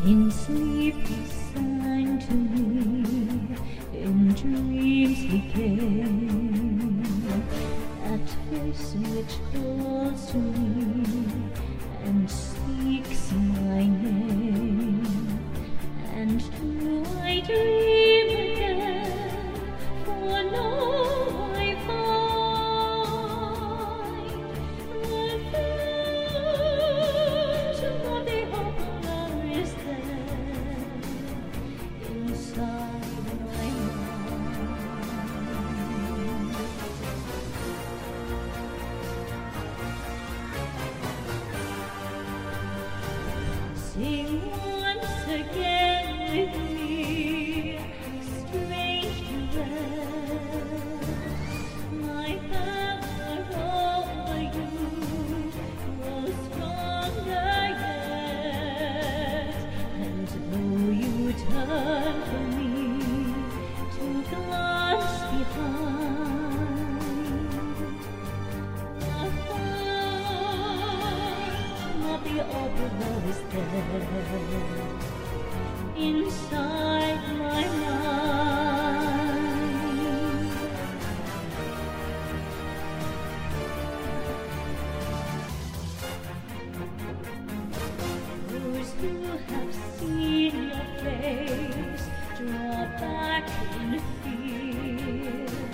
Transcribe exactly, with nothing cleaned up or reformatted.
In sleep he sang to me, in dreams he came. That face which calls to me and speaks my name. And do I dream again? For now I find the phantom of the opera is there inside my mind. Sing once again with me, strange duet. My power over you grows stronger yet. And though you turn from me to glance behind, the phantom of the opera is there inside my mind. Those who have seen your face draw back in fear.